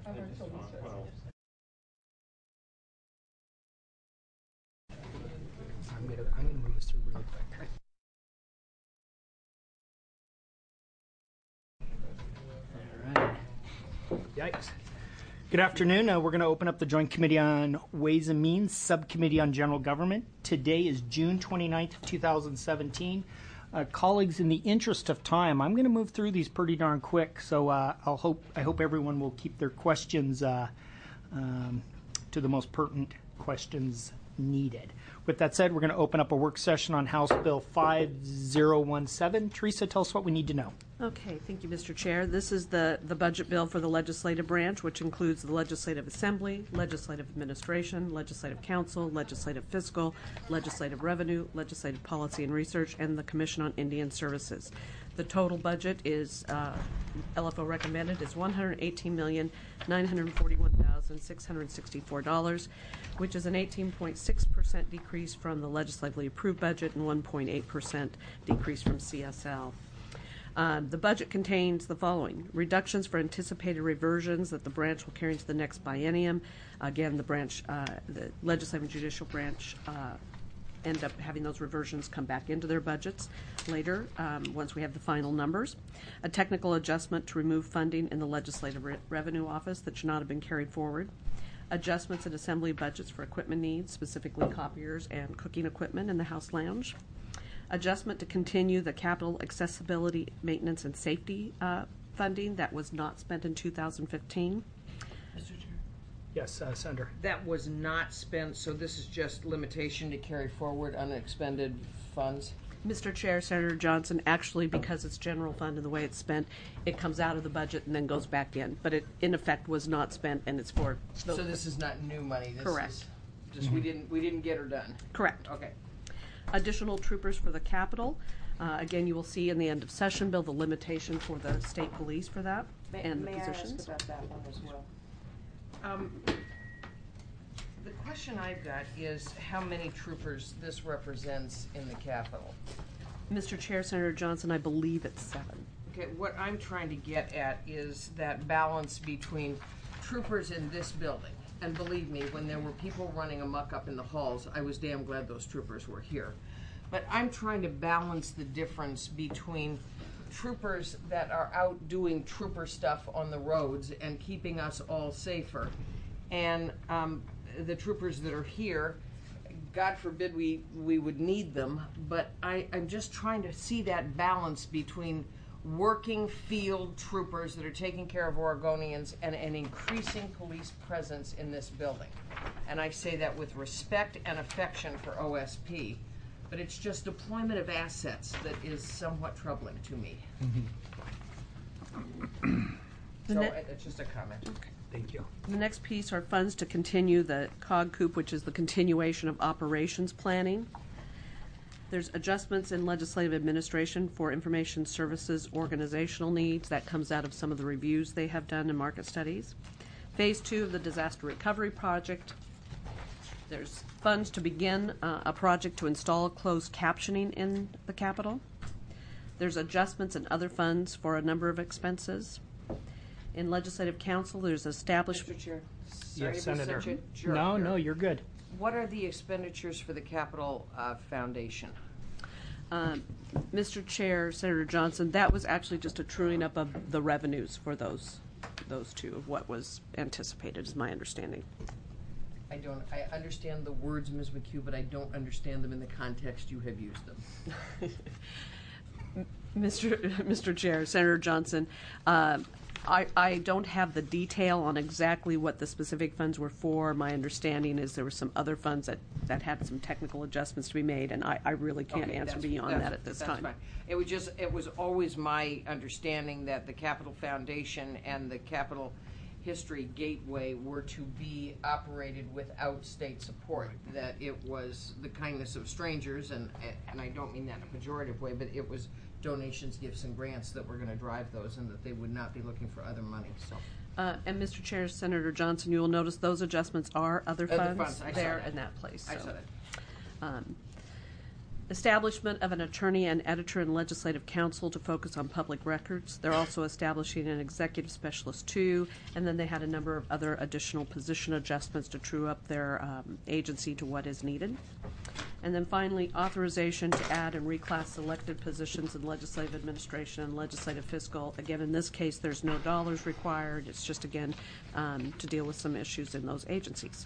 I'm gonna move this through real quick. All right. Yikes. Good afternoon. We're going to open up the Joint Committee on Ways and Means, Subcommittee on General Government. Today is June 29th, 2017. Colleagues, in the interest of time, I'm going to move through these pretty darn quick, so I hope everyone will keep their questions to the most pertinent questions needed. With that said, we're going to open up a work session on House Bill 5017. Teresa, tell us what we need to know. Okay, thank you, Mr. Chair. This is the budget bill for the legislative branch, which includes the Legislative Assembly, Legislative Administration, Legislative Council, Legislative Fiscal, Legislative Revenue, Legislative Policy and Research, and the Commission on Indian Services. The total budget is, LFO recommended, is $118,941,664, which is an 18.6% decrease from the legislatively approved budget and 1.8% decrease from CSL. The budget contains the following: reductions for anticipated reversions that the branch will carry into the next biennium. Again, the branch, the legislative and judicial branch, end up having those reversions come back into their budgets later once we have the final numbers. A technical adjustment to remove funding in the Legislative Revenue Office that should not have been carried forward. Adjustments in assembly budgets for equipment needs, specifically copiers and cooking equipment in the House Lounge. Adjustment to continue the capital accessibility, maintenance, and safety funding that was not spent in 2015. Mr. Chair? Yes, Senator. That was not spent, so this is just limitation to carry forward unexpended funds? Mr. Chair, Senator Johnson, actually, because it's general fund and the way it's spent, it comes out of the budget and then goes back in. But it, in effect, was not spent, and it's for... So this is not new money? This correct. Is just we didn't get her done? Correct. Okay. Additional troopers for the Capitol. Again, you will see in the end of session bill the limitation for the state police for that and the positions. May I ask about that one as well? The question I've got is how many troopers this represents in the Capitol. Mr. Chair, Senator Johnson, I believe it's 7. Okay, what I'm trying to get at is that balance between troopers in this building. And believe me, when there were people running amok up in the halls, I was damn glad those troopers were here. But I'm trying to balance the difference between troopers that are out doing trooper stuff on the roads and keeping us all safer, and the troopers that are here. God forbid we would need them, but I'm just trying to see that balance between working field troopers that are taking care of Oregonians and an increasing police presence in this building. And I say that with respect and affection for OSP, but it's just deployment of assets that is somewhat troubling to me. So it's just a comment. Okay. Thank you. The next piece are funds to continue the COG-COOP, which is the continuation of operations planning. There's adjustments in legislative administration for information services organizational needs. That comes out of some of the reviews they have done in market studies. Phase 2 of the disaster recovery project. There's funds to begin a project to install closed captioning in the Capitol. There's adjustments in other funds for a number of expenses. In Legislative Council, there's established... Mr. Chair, sorry Yes, to be Senator. such a jerk No, here. no, you're good. What are the expenditures for the Capitol Foundation? Mr. Chair, Senator Johnson, that was actually just a truing up of the revenues for those two of what was anticipated, is my understanding. I understand the words, Ms. McHugh, but I don't understand them in the context you have used them. Mr. Chair, Senator Johnson, I don't have the detail on exactly what the specific funds were for. My understanding is there were some other funds that had some technical adjustments to be made, and I really can't answer beyond that at this time. Fine. It was always my understanding that the Capitol Foundation and the Capitol History Gateway were to be operated without state support, that it was the kindness of strangers, and I don't mean that in a pejorative way, but it was donations, gifts, and grants that were going to drive those, and that they would not be looking for other money. So. And Mr. Chair, Senator Johnson, you will notice those adjustments are other funds I there saw that. in that place. So. I saw that. Establishment of an attorney and editor and legislative counsel to focus on public records. They're also establishing an executive specialist too, and then they had a number of other additional position adjustments to true up their agency to what is needed. And then finally, authorization to add and reclass selected positions in legislative administration and legislative fiscal. Again, in this case, there's no dollars required. It's just, again, to deal with some issues in those agencies.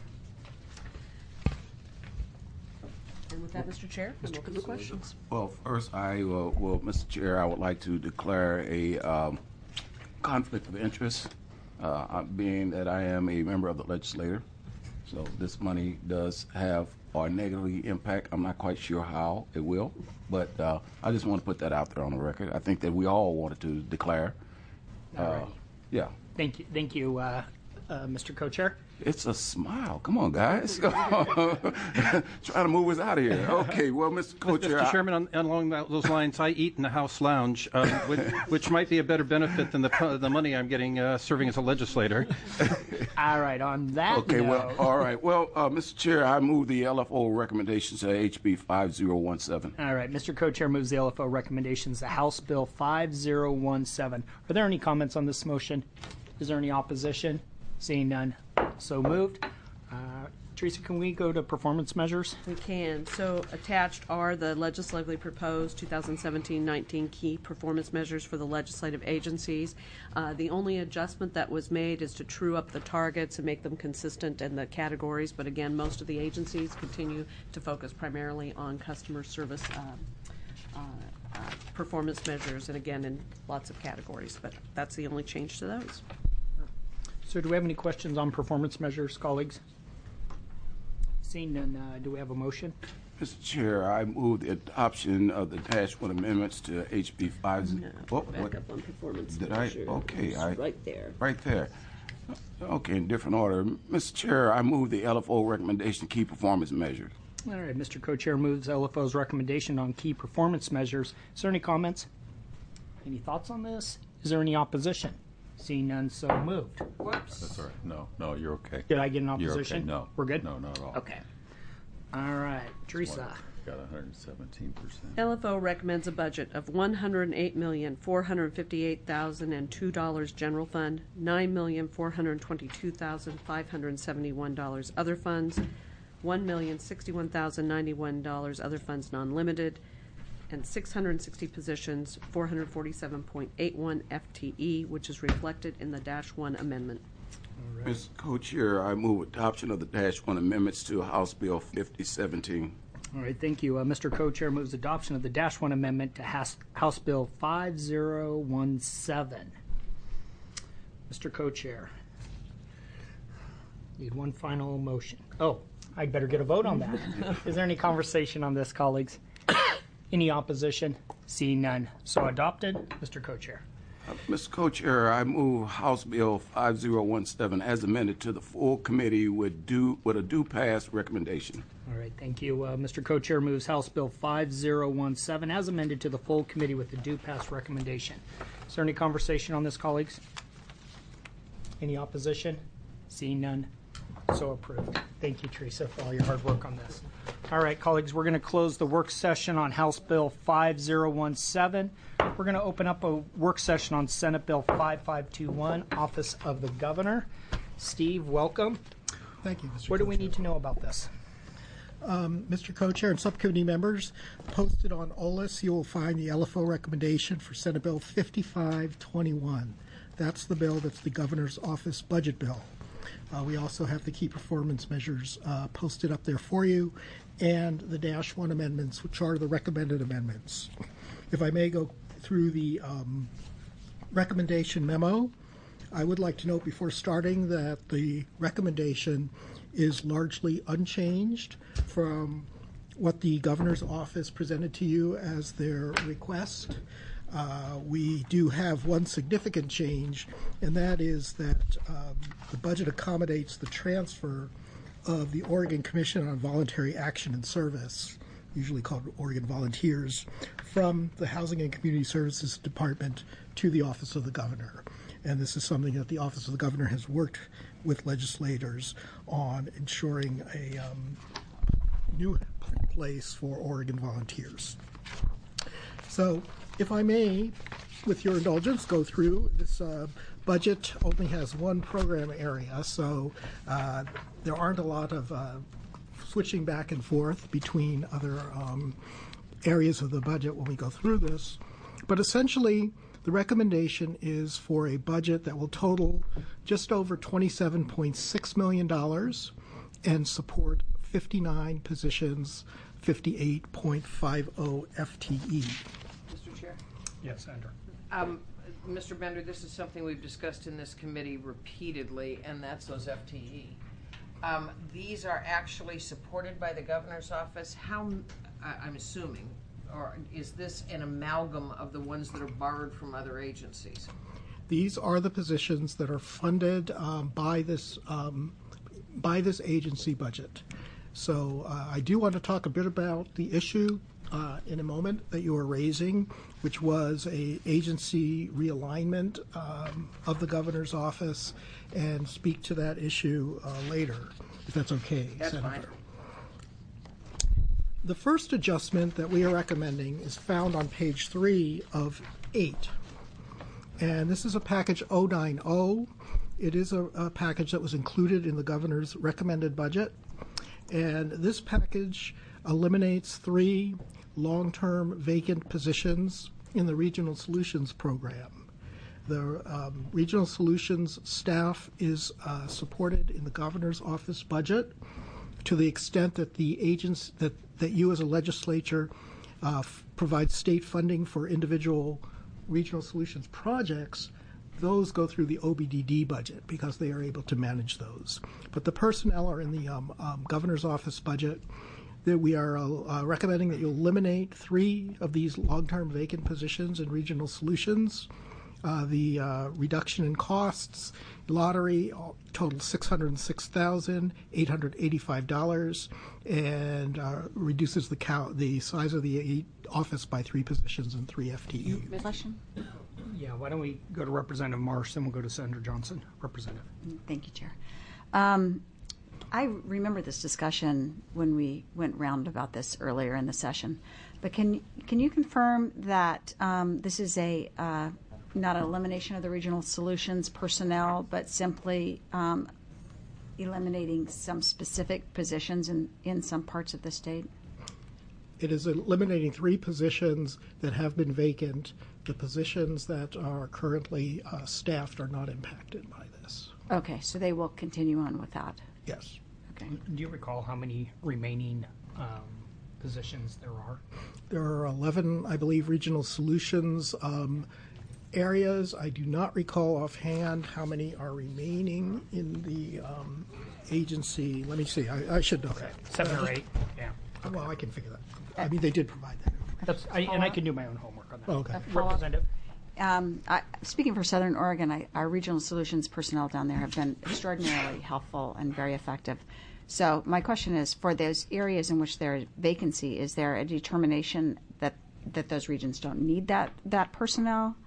And with that, Mr. Chair, I'm open to questions. Well, first, Mr. Chair, I would like to declare a conflict of interest, being that I am a member of the legislature. So this money does have or negatively impact. I'm not quite sure how it will, but I just want to put that out there on the record. I think that we all wanted to declare. Yeah. Thank you, Mr. Co-Chair. It's a smile. Come on, guys. Trying to move us out of here. Okay, well, Mr. Co-Chair. Mr. Chairman, along those lines, I eat in the House lounge, which might be a better benefit than the money I'm getting serving as a legislator. All right, on that Okay, note. well, all right. Well, Mr. Chair, I move the LFO recommendations to HB 5017. All right, Mr. Co-Chair moves the LFO recommendations to House Bill 5017. Are there any comments on this motion? Is there any opposition? Seeing none, so moved. Teresa, can we go to performance measures? We can. So attached are the legislatively proposed 2017-19 key performance measures for the legislative agencies. The only adjustment that was made is to true up the targets and make them consistent in the categories. But again, most of the agencies continue to focus primarily on customer service performance measures, and again, in lots of categories. But that's the only change to those. So do we have any questions on performance measures, colleagues? Seeing none, do we have a motion? Mr. Chair, I move the adoption of the Dash 1 amendments to HB 50. Back up on performance Did measures. Okay. Right there. Right there. Okay, in different order. Mr. Chair, I move the LFO recommendation key performance measures. All right, Mr. Co-Chair moves LFO's recommendation on key performance measures. Is there any comments? Any thoughts on this? Is there any opposition? Seeing none, so moved. Whoops. That's all right. No, you're okay. Did I get an You're opposition? okay. No. We're good? No, not at all. Okay. All right, Teresa. Got 117%. LFO recommends a budget of $108,458,002 general fund, $9,422,571 other funds, $1,061,091 other funds non-limited, and 660 positions, 447.81 FTE, which is reflected in the Dash 1 amendment. Mr. Co-Chair, I move adoption of the Dash 1 amendments to House Bill 5017. All right, thank you. Mr. Co-Chair moves adoption of the Dash 1 amendment to House Bill 5017. Mr. Co-Chair, need one final motion. Oh, I'd better get a vote on that. Is there any conversation on this, colleagues? Any opposition? Seeing none. So adopted. Mr. Co-Chair. Mr. Co-Chair, I move House Bill 5017 as amended to the full committee with a due pass recommendation. All right, thank you. Mr. Co-Chair moves House Bill 5017 as amended to the full committee with a due pass recommendation. Is there any conversation on this, colleagues? Any opposition? Seeing none. So approved. Thank you, Teresa, for all your hard work on this. All right, colleagues, we're going to close the work session on House Bill 5017. We're going to open up a work session on Senate Bill 5521, Office of the Governor. Steve, welcome. Thank you, Mr. What do we Co-Chair. need to know about this? Mr. Co-Chair and subcommittee members, posted on OLIS, you will find the LFO recommendation for Senate Bill 5521. That's the bill that's the governor's office budget bill. We also have the key performance measures posted up there for you, and the Dash 1 amendments, which are the recommended amendments. If I may go through the recommendation memo, I would like to note before starting that the recommendation is largely unchanged from what the governor's office presented to you as their request. We do have one significant change, and that is that the budget accommodates the transfer of the Oregon Commission on Voluntary Action and Service, usually called Oregon Volunteers, from the Housing and Community Services Department to the Office of the Governor. And this is something that the Office of the Governor has worked with legislators on ensuring a new place for Oregon Volunteers. So, if I may, with your indulgence, go through this. Budget only has one program area, so there aren't a lot of switching back and forth between other areas of the budget when we go through this. But essentially, the recommendation is for a budget that will total just over $27.6 million and support 59 positions, 58.50 FTE. Mr. Chair? Yes, Andrew. Mr. Bender, this is something we've discussed in this committee repeatedly, and that's those FTE. These are actually supported by the governor's office. How, I'm assuming, or is this an amalgam of the ones that are borrowed from other agencies? These are the positions that are funded by this agency budget. So I do want to talk a bit about the issue in a moment that you are raising, which was a agency realignment of the governor's office, and speak to that issue later, if that's okay, That's Senator. fine. The first adjustment that we are recommending is found on page 3 of 8. And this is a package 090. It is a package that was included in the governor's recommended budget. And this package eliminates 3 long-term vacant positions in the Regional Solutions Program. The Regional Solutions staff is supported in the governor's office budget to the extent that the agents that you as a legislature provide state funding for individual regional solutions projects. Those go through the OBDD budget because they are able to manage those. But the personnel are in the governor's office budget. That we are recommending that you eliminate 3 of these long-term vacant positions in regional solutions. The reduction in costs, lottery total $606,885, and reduces the size of the office by 3 positions and 3 FTE. Question? Yeah, why don't we go to Representative Marsh, then we'll go to Senator Johnson. Representative. Thank you, Chair. I remember this discussion when we went round about this earlier in the session, but can you confirm that this is not an elimination of the regional solutions personnel, but simply eliminating some specific positions in some parts of the state? It is eliminating 3 positions that have been vacant. The positions that are currently staffed are not impacted by this. Okay, so they will continue on with that. Yes. Okay. Do you recall how many remaining positions there are? There are 11, I believe, regional solutions areas. I do not recall offhand how many are remaining in the agency. Let me see. I should know that. 7 or 8. Yeah. Well, I can figure that. I mean, they did provide that. And I can do my own homework on that. Oh, okay. Representative. Speaking for Southern Oregon, our regional solutions personnel down there have been extraordinarily helpful and very effective. So my question is, for those areas in which there is vacancy, is there a determination that those regions don't need that personnel,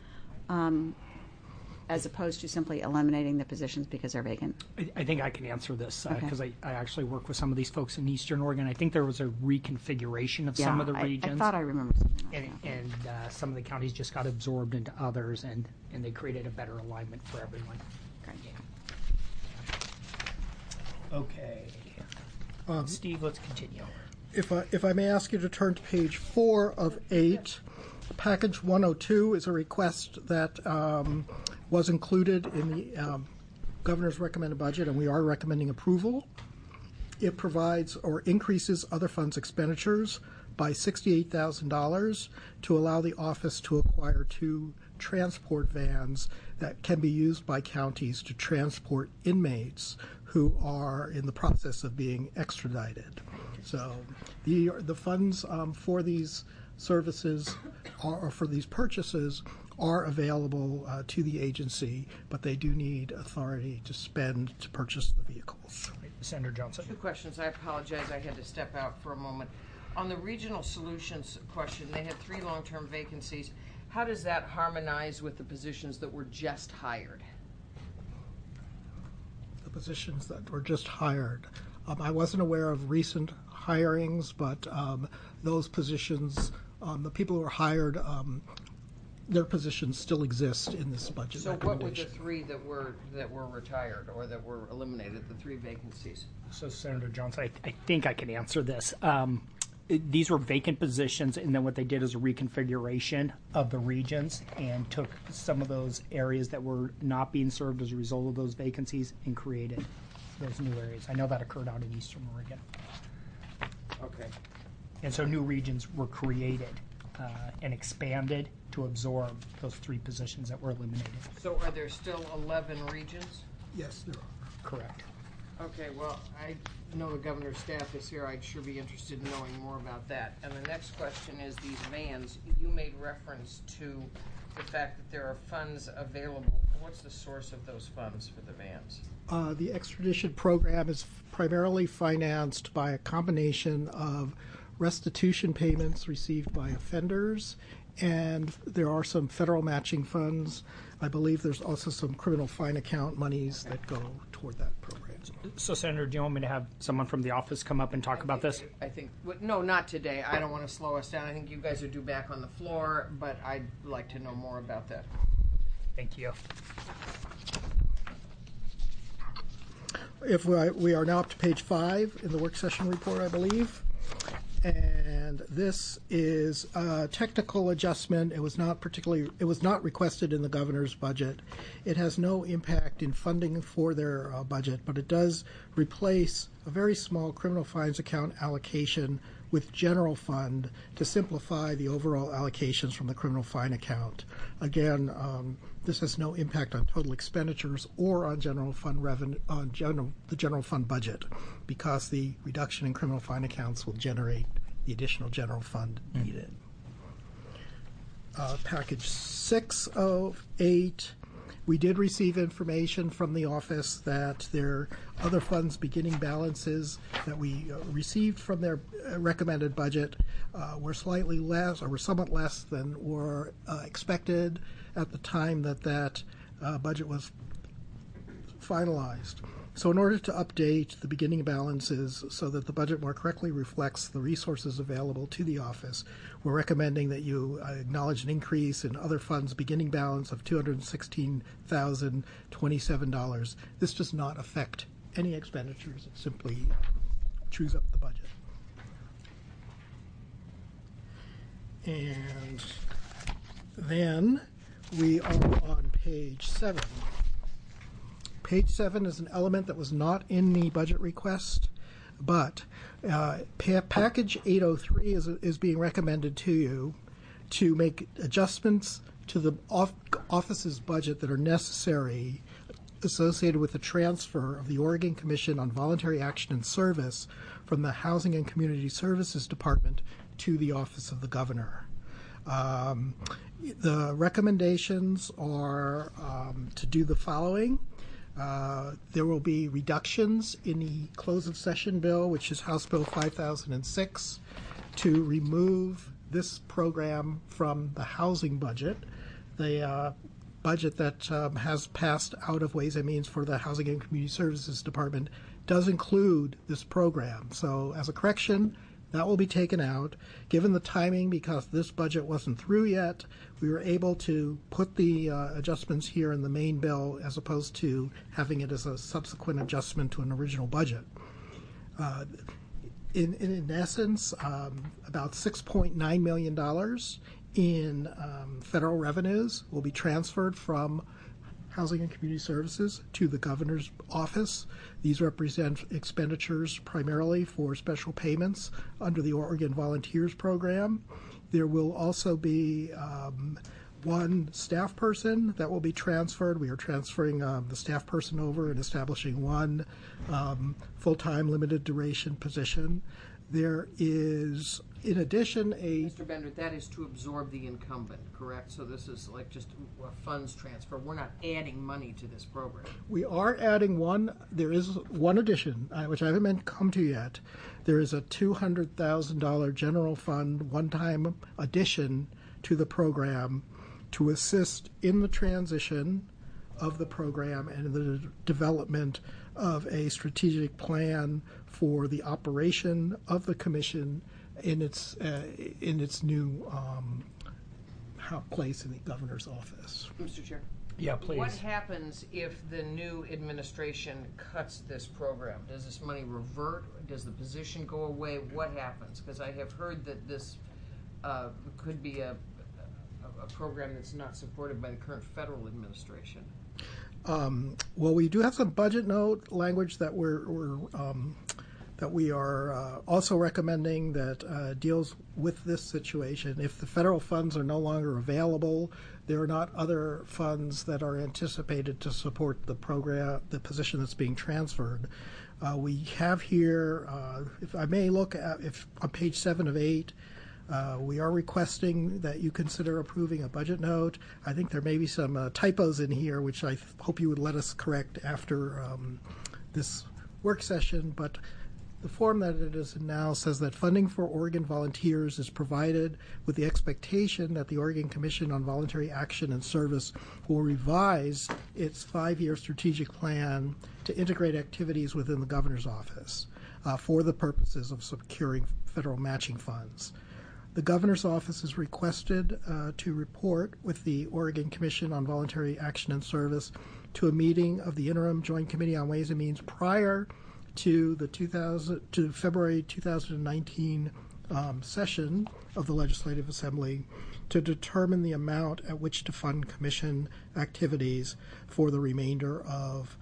as opposed to simply eliminating the positions because they're vacant? I think I can answer this because Okay. I actually work with some of these folks in Eastern Oregon. I think there was a reconfiguration of some of the regions. I thought I remember something like that. And some of the counties just got absorbed into others, and they created a better alignment for everyone. Great. Okay. Steve, let's continue. If I may ask you to turn to page 4 of 8, package 102 is a request that was included in the governor's recommended budget, and we are recommending approval. It provides or increases other funds expenditures by $68,000 to allow the office to acquire 2 transport vans that can be used by counties to transport inmates who are in the process of being extradited. So the funds for these services or for these purchases are available to the agency, but they do need authority to spend to purchase the vehicles. Senator Johnson. 2 questions. I apologize. I had to step out for a moment. On the regional solutions question, they had 3 long-term vacancies. How does that harmonize with the positions that were just hired? The positions that were just hired. I wasn't aware of recent hirings, but those positions, the people who were hired, their positions still exist in this budget So what were the recommendation. three that were retired or that were eliminated, the three vacancies? So, Senator Johnson, I think I can answer this. These were vacant positions, and then what they did is a reconfiguration of the regions and took some of those areas that were not being served as a result of those vacancies and created those new areas. I know that occurred out in Eastern Oregon. Okay. And so new regions were created and expanded to absorb those three positions that were eliminated. So are there still 11 regions? Yes, there are. Correct. Okay, well, I know the governor's staff is here. I'd sure be interested in knowing more about that. And the next question is these vans. You made reference to the fact that there are funds available. What's the source of those funds for the vans? The extradition program is primarily financed by a combination of restitution payments received by offenders, and there are some federal matching funds. I believe there's also some criminal fine account monies that go toward that program. So, Senator, do you want me to have someone from the office come up and talk about this? I think, no, not today. I don't want to slow us down. I think you guys are due back on the floor, but I'd like to know more about that. Thank you. If we are now up to page 5 in the work session report, I believe. And this is a technical adjustment. It was not requested in the governor's budget. It has no impact in funding for their budget, but it does replace a very small criminal fines account allocation with general fund to simplify the overall allocations from the criminal fine account. Again, this has no impact on total expenditures or on general fund revenue, on the general fund budget, because the reduction in criminal fine accounts will generate the additional general fund needed. Package 608, we did receive information from the office that their other funds beginning balances that we received from their recommended budget were slightly less, or were somewhat less than were expected at the time that budget was finalized. So in order to update the beginning balances so that the budget more correctly reflects the resources available to the office, we're recommending that you acknowledge an increase in other funds beginning balance of $216,027. This does not affect any expenditures. It simply chews up the budget. And then we are on page 7. Page 7 is an element that was not in the budget request, but package 803 is being recommended to you to make adjustments to the office's budget that are necessary associated with the transfer of the Oregon Commission on Voluntary Action and Service from the Housing and Community Services Department to the Office of the Governor. The recommendations are to do the following. There will be reductions in the close of session bill, which is House Bill 5006, to remove this program from the housing budget. The budget that has passed out of Ways and Means for the Housing and Community Services Department does include this program. So as a correction, that will be taken out. Given the timing, because this budget wasn't through yet, we were able to put the adjustments here in the main bill as opposed to having it as a subsequent adjustment to an original budget. In essence, about $6.9 million in federal revenues will be transferred from Housing and Community Services to the governor's office. These represent expenditures primarily for special payments under the Oregon Volunteers Program. There will also be one staff person that will be transferred. We are transferring the staff person over and establishing one full-time limited duration position. There is, in addition, Mr. Bender, that is to absorb the incumbent, correct? So this is like just a funds transfer. We're not adding money to this program. We are adding one. There is one addition, which I haven't come to yet. There is a $200,000 general fund one-time addition to the program to assist in the transition of the program and the development of a strategic plan for the operation of the commission in its new place in the governor's office. Mr. Chair? Yeah, please. What happens if the new administration cuts this program? Does this money revert? Does the position go away? What happens? Because I have heard that this could be a program that's not supported by the current federal administration. Well, we do have some budget note language that we are also recommending that deals with this situation. If the federal funds are no longer available, there are not other funds that are anticipated to support the program, the position that's being transferred. We have here, if I may look at, on page 7 of 8, we are requesting that you consider approving a budget note. I think there may be some typos in here, which I hope you would let us correct after this work session, but the form that it is in now says that funding for Oregon volunteers is provided with the expectation that the Oregon Commission on Voluntary Action and Service will revise its 5-year strategic plan to integrate activities within the governor's office for the purposes of securing federal matching funds. The governor's office is requested to report with the Oregon Commission on Voluntary Action and Service to a meeting of the Interim Joint Committee on Ways and Means prior to the February 2019 session of the Legislative Assembly to determine the amount at which to fund commission activities for the remainder of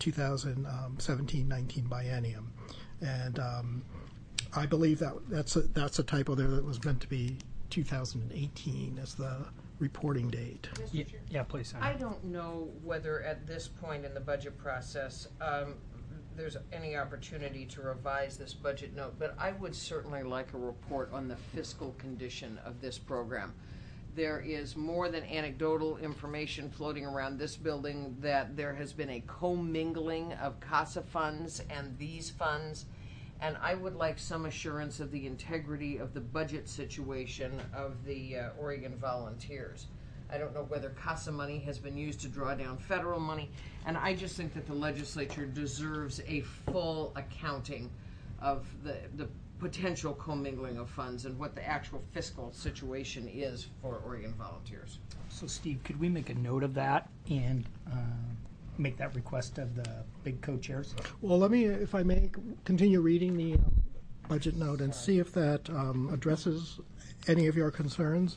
2017-19 biennium. And I believe that's a typo there. That was meant to be 2018 as the reporting date. Yeah, please. I don't know whether at this point in the budget process there's any opportunity to revise this budget note, but I would certainly like a report on the fiscal condition of this program. There is more than anecdotal information floating around this building that there has been a commingling of CASA funds and these funds, and I would like some assurance of the integrity of the budget situation of the Oregon Volunteers. I don't know whether CASA money has been used to draw down federal money, and I just think that the legislature deserves a full accounting of the potential commingling of funds and what the actual fiscal situation is for Oregon Volunteers. So, Steve, could we make a note of that and make that request of the big co-chairs? Well, let me, if I may, continue reading the budget note and see if that addresses any of your concerns.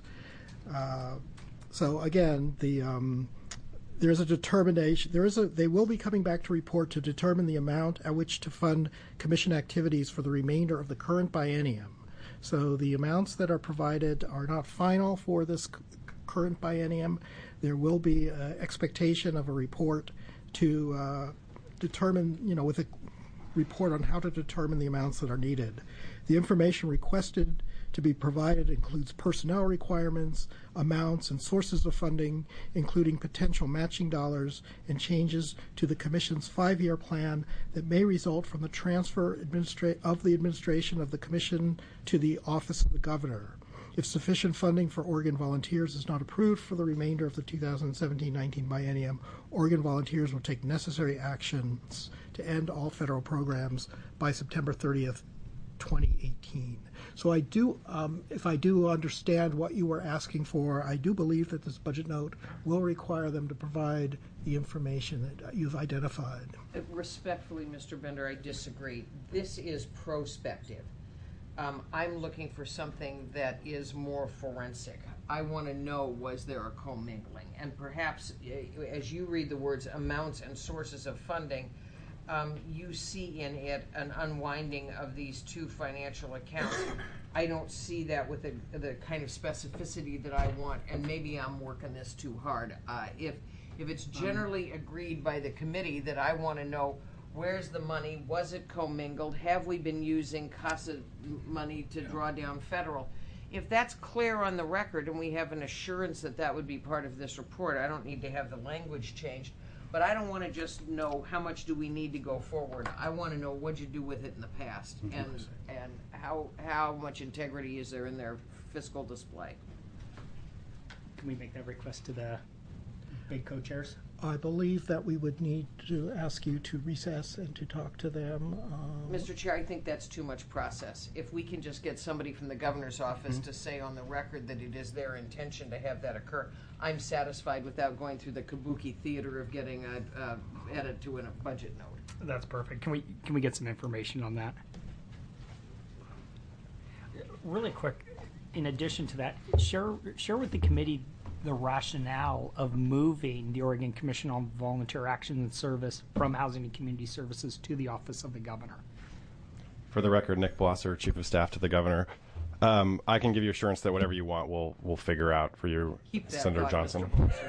So again, there is a determination. They will be coming back to report to determine the amount at which to fund commission activities for the remainder of the current biennium. So the amounts that are provided are not final for this current biennium. There will be an expectation of a report to determine, with a report on how to determine the amounts that are needed. The information requested to be provided includes personnel requirements, amounts, and sources of funding, including potential matching dollars and changes to the Commission's 5-year plan that may result from the transfer of the administration of the Commission to the Office of the Governor. If sufficient funding for Oregon Volunteers is not approved for the remainder of the 2017-19 biennium, Oregon Volunteers will take necessary actions to end all federal programs by September 30th, 2018. So I do, if I do understand what you were asking for, I do believe that this budget note will require them to provide the information that you've identified. Respectfully, Mr. Bender, I disagree. This is prospective. I'm looking for something that is more forensic. I want to know, was there a commingling? And perhaps, as you read the words amounts and sources of funding, you see in it an unwinding of these two financial accounts. I don't see that with the kind of specificity that I want, and maybe I'm working this too hard. If it's generally agreed by the committee that I want to know, where's the money? Was it commingled? Have we been using CASA money to draw down federal? If that's clear on the record and we have an assurance that that would be part of this report, I don't need to have the language changed. But I don't want to just know how much do we need to go forward. I want to know what you do with it in the past and how much integrity is there in their fiscal display. Can we make that request to the big co-chairs? I believe that we would need to ask you to recess and to talk to them. Mr. Chair, I think that's too much process. If we can just get somebody from the governor's office to say on the record that it is their intention to have that occur, I'm satisfied without going through the kabuki theater of getting a edit to a budget note. That's perfect. Can we get some information on that? Really quick, in addition to that, share with the committee the rationale of moving the Oregon Commission on Volunteer Action and Service from Housing and Community Services to the Office of the Governor. For the record, Nick Blosser, Chief of Staff to the Governor. I can give you assurance that whatever you want, we'll figure out for you, Senator Johnson.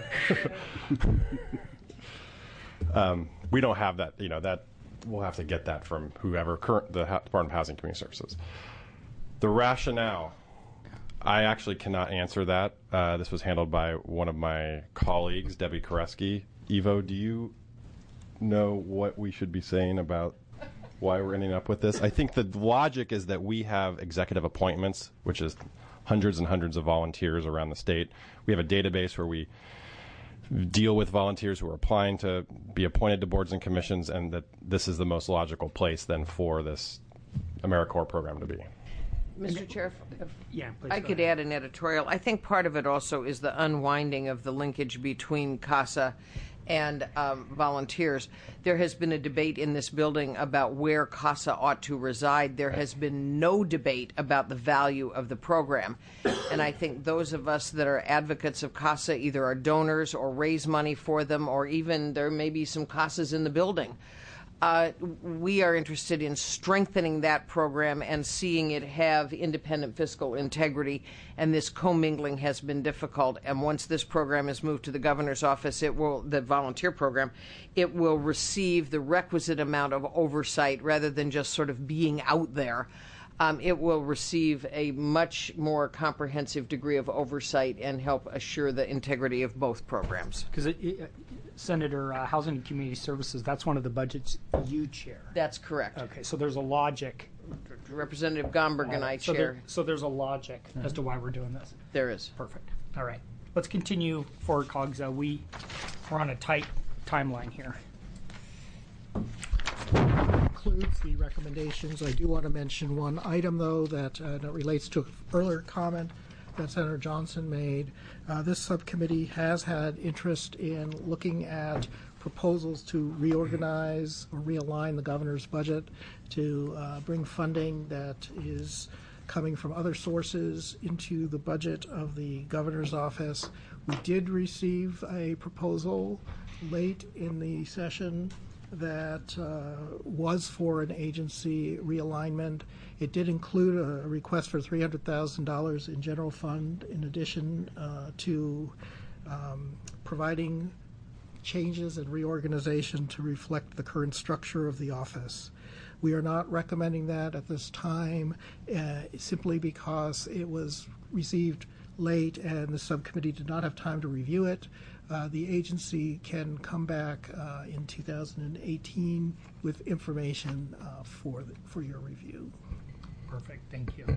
We don't have that. That we'll have to get that from whoever the Department of Housing and Community Services. The rationale. I actually cannot answer that. This was handled by one of my colleagues, Debbie Koreski. Ivo, do you know what we should be saying about why we're ending up with this? I think the logic is that we have executive appointments, which is hundreds and hundreds of volunteers around the state. We have a database where we deal with volunteers who are applying to be appointed to boards and commissions, and that this is the most logical place then for this AmeriCorps program to be. Mr. Chair, if please I could add an editorial. I think part of it also is the unwinding of the linkage between CASA and volunteers. There has been a debate in this building about where CASA ought to reside. There has been no debate about the value of the program. And I think those of us that are advocates of CASA either are donors or raise money for them, or even there may be some CASAs in the building. We are interested in strengthening that program and seeing it have independent fiscal integrity, and this commingling has been difficult. And once this program is moved to the governor's office, the volunteer program, it will receive the requisite amount of oversight rather than just sort of being out there. It will receive a much more comprehensive degree of oversight and help assure the integrity of both programs. Because Senator, Housing and Community Services, that's one of the budgets you chair. That's correct. Okay, so there's a logic. Representative Gomberg and I chair. So there's a logic as to why we're doing this. There is. Perfect. All right. Let's continue forward, colleagues. We're on a tight timeline here. Includes the recommendations. I do want to mention one item, though, that relates to an earlier comment that Senator Johnson made. This subcommittee has had interest in looking at proposals to reorganize or realign the governor's budget to bring funding that is coming from other sources into the budget of the governor's office. We did receive a proposal late in the session that was for an agency realignment. It did include a request for $300,000 in general fund in addition to providing changes and reorganization to reflect the current structure of the office. We are not recommending that at this time simply because it was received late and the subcommittee did not have time to review it. The agency can come back in 2018 with information for your review. Perfect. Thank you.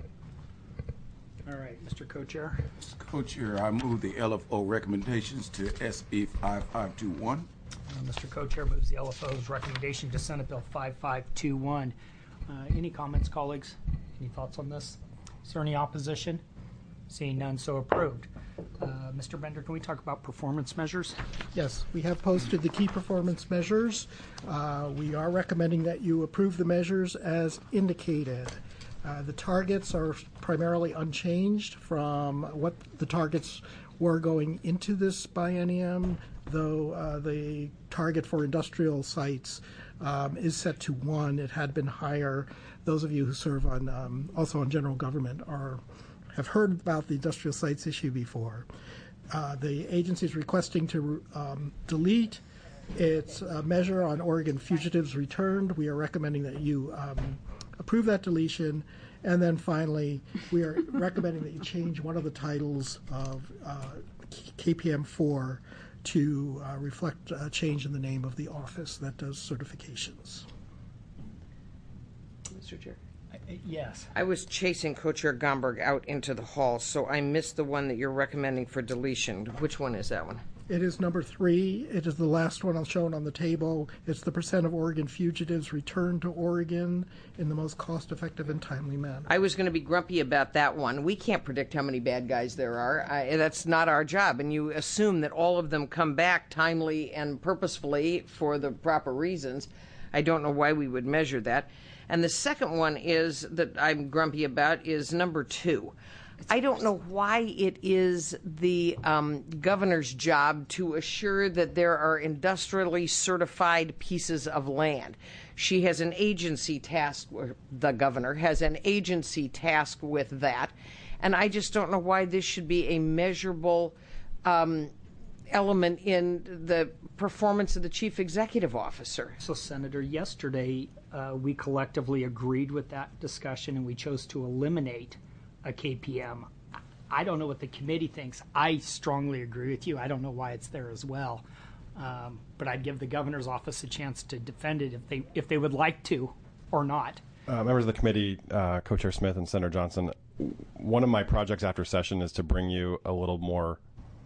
All right, Mr. Co-Chair. Co-Chair, I move the LFO recommendations to SB 5521. Mr. Co-Chair moves the LFO's recommendation to Senate Bill 5521. Any comments, colleagues? Any thoughts on this? Is there any opposition? Seeing none, so approved. Mr. Bender, can we talk about performance measures? Yes, we have posted the key performance measures. We are recommending that you approve the measures as indicated. The targets are primarily unchanged from what the targets were going into this biennium, though the target for industrial sites is set to 1. It had been higher. Those of you who serve on also on general government have heard about the industrial sites issue before. The agency is requesting to delete its measure on Oregon fugitives returned. We are recommending that you approve that deletion. And then finally, we are recommending that you change one of the titles of KPM 4 to reflect a change in the name of the office that does certifications. Mr. Chair. Yes. I was chasing Co-Chair Gomberg out into the hall, so I missed the one that you're recommending for deletion. Which one is that one? It is number 3. It is the last one shown on the table. It's the percent of Oregon fugitives returned to Oregon in the most cost-effective and timely manner. I was going to be grumpy about that one. We can't predict how many bad guys there are. That's not our job. And you assume that all of them come back timely and purposefully for the proper reasons. I don't know why we would measure that. And the second one is that I'm grumpy about is number 2. I don't know why it is the governor's job to assure that there are industrially certified pieces of land. She has an agency task, or the governor has an agency task with that, and I just don't know why this should be a measurable element in the performance of the chief executive officer. So, Senator, yesterday we collectively agreed with that discussion and we chose to eliminate a KPM. I don't know what the committee thinks. I strongly agree with you. I don't know why it's there as well. But I'd give the governor's office a chance to defend it if they would like to or not. Members of the committee, Co-Chair Smith and Senator Johnson, one of my projects after session is to bring you a little more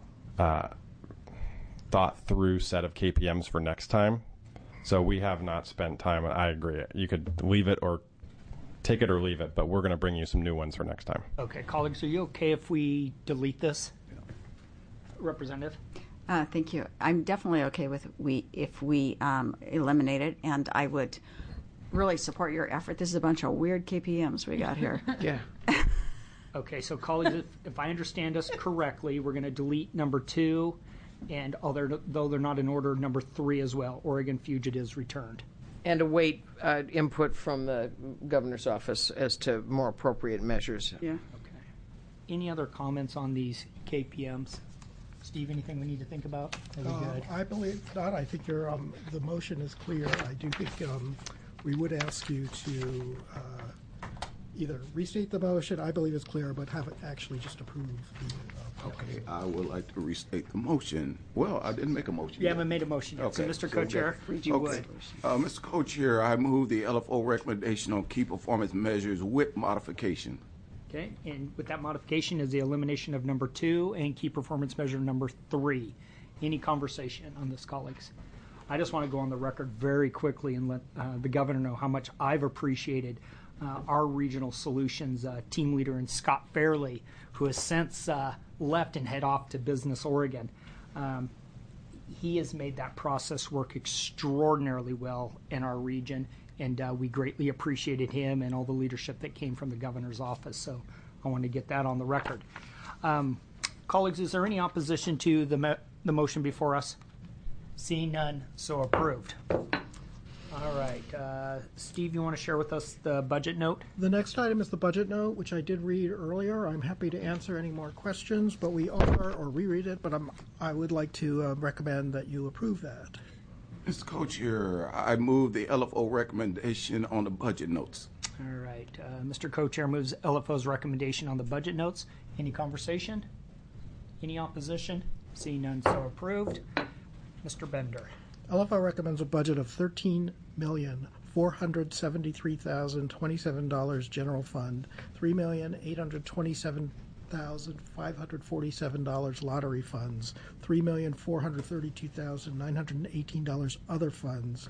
thought-through set of KPMs for next time. So we have not spent time. I agree. You could leave it or take it or leave it, but we're going to bring you some new ones for next time. Okay, colleagues, are you okay if we delete this? Representative? Thank you. I'm definitely okay with if we eliminate it, and I would really support your effort. This is a bunch of weird KPMs we got here. Yeah. Okay, so colleagues, if I understand us correctly, we're going to delete number 2, and though they're not in order, number 3 as well, Oregon fugitives returned. And await input from the governor's office as to more appropriate measures. Yeah. Okay. Any other comments on these KPMs? Steve, anything we need to think about? Are we good? I believe not. I think the motion is clear. I do think we would ask you to either restate the motion, I believe it's clear, but have it actually just approve the Okay, I would like to restate the motion. Well, I didn't make a motion You yet. haven't made a motion yet, Okay, so Mr. Co-Chair, you would. Mr. Co-Chair, I move the LFO recommendation on key performance measures with modification. Okay, and with that modification is the elimination of number 2 and key performance measure number 3. Any conversation on this, colleagues? I just want to go on the record very quickly and let the governor know how much I've appreciated our regional solutions team leader in Scott Fairley, who has since left and head off to Business Oregon. He has made that process work extraordinarily well in our region, and we greatly appreciated him and all the leadership that came from the governor's office. So I want to get that on the record. Colleagues, is there any opposition to the motion before us? Seeing none, so approved. All right. Steve, you want to share with us the budget note? The next item is the budget note, which I did read earlier. I'm happy to answer any more questions, but or reread it, but I would like to recommend that you approve that. Mr. Co-Chair, I move the LFO recommendation on the budget notes. All right. Mr. Co-Chair moves LFO's recommendation on the budget notes. Any conversation? Any opposition? Seeing none, so approved. Mr. Bender. LFO recommends a budget of $13,473,027 general fund, $3,827,547 lottery funds, $3,432,918 other funds,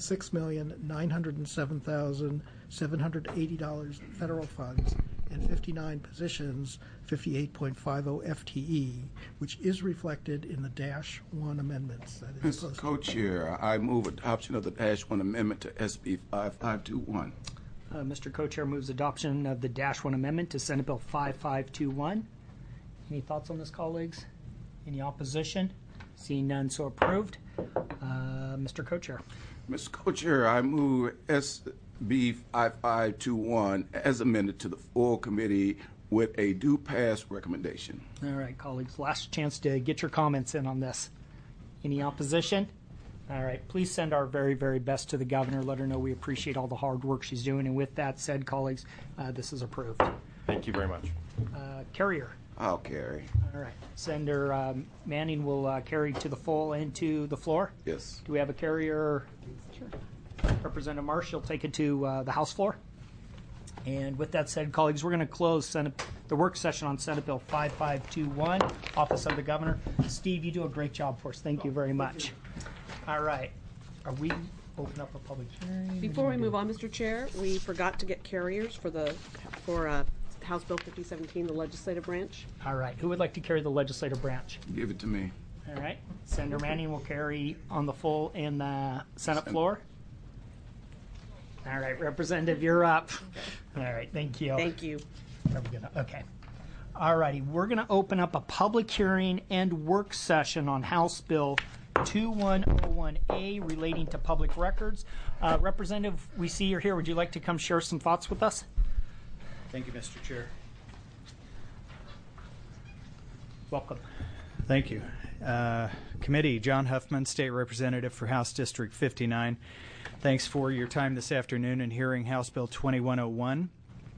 $6,907,780 federal funds, and 59 positions, 58.50 FTE, which is reflected in the -1 amendments. That is Mr. Co-Chair, I move adoption of the -1 amendment to SB 5521. Mr. Co-Chair moves adoption of the -1 amendment to Senate Bill 5521. Any thoughts on this, colleagues? Any opposition? Seeing none, so approved. Mr. Co-Chair. Mr. Co-Chair, I move SB 5521 as amended to the full committee with a due pass recommendation. All right, colleagues, last chance to get your comments in on this. Any opposition? All right, please send our very, very best to the governor. Let her know we appreciate all the hard work she's doing. And with that said, colleagues, this is approved. Thank you very much. Carrier. I'll carry. All right. Senator Manning will carry to the full and to the floor. Yes. Do we have a carrier? Sure. Representative Marsh, you'll take it to the House floor. And with that said, colleagues, we're going to close the work session on Senate Bill 5521, Office of the Governor. Steve, you do a great job for us. Thank you very much. All right. Are we open up a public hearing? Before we move on, Mr. Chair, we forgot to get carriers for House Bill 5017, the legislative branch. All right. Who would like to carry the legislative branch? Give it to me. All right. Senator Manning will carry on the full in the Senate floor. All right, Representative, you're up. All right, thank you. Thank you. Okay. All righty, we're going to open up a public hearing and work session on House Bill 2101A relating to public records. Representative, we see you're here. Would you like to come share some thoughts with us? Thank you, Mr. Chair. Welcome. Thank you. Committee, John Huffman, State Representative for House District 59. Thanks for your time this afternoon in hearing House Bill 2101,